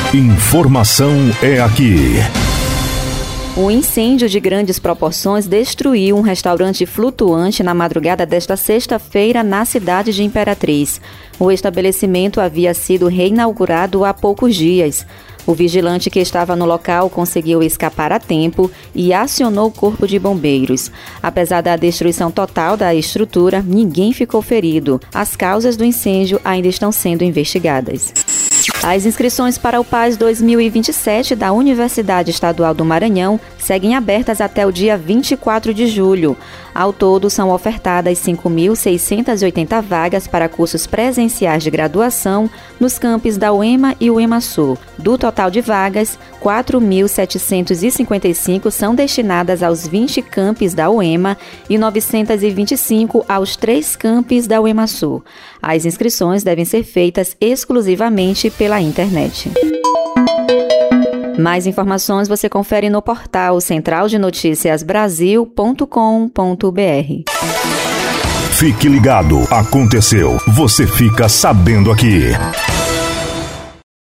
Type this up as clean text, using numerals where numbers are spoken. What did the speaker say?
Informação é aqui. Um incêndio de grandes proporções destruiu um restaurante flutuante na madrugada desta sexta-feira na cidade de Imperatriz. O estabelecimento havia sido reinaugurado há poucos dias. O vigilante que estava no local conseguiu escapar a tempo e acionou o corpo de bombeiros. Apesar da destruição total da estrutura, ninguém ficou ferido. As causas do incêndio ainda estão sendo investigadas. As inscrições para o PAS 2027 da Universidade Estadual do Maranhão seguem abertas até o dia 24 de julho. Ao todo, são ofertadas 5.680 vagas para cursos presenciais de graduação nos campos da UEMA e UEMA-Sul. Do total de vagas, 4.755 são destinadas aos 20 campos da UEMA e 925 aos 3 campos da UEMA-Sul. As inscrições devem ser feitas exclusivamente pela internet. Mais informações você confere no portal centraldenoticiasbrasil.com.br. Fique ligado, aconteceu, você fica sabendo aqui.